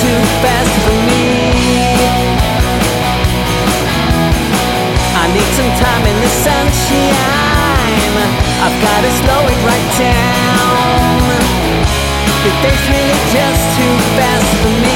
too fast for me. I need some time in the sunshine. I've gotta slow it right down. The day's really just too fast for me.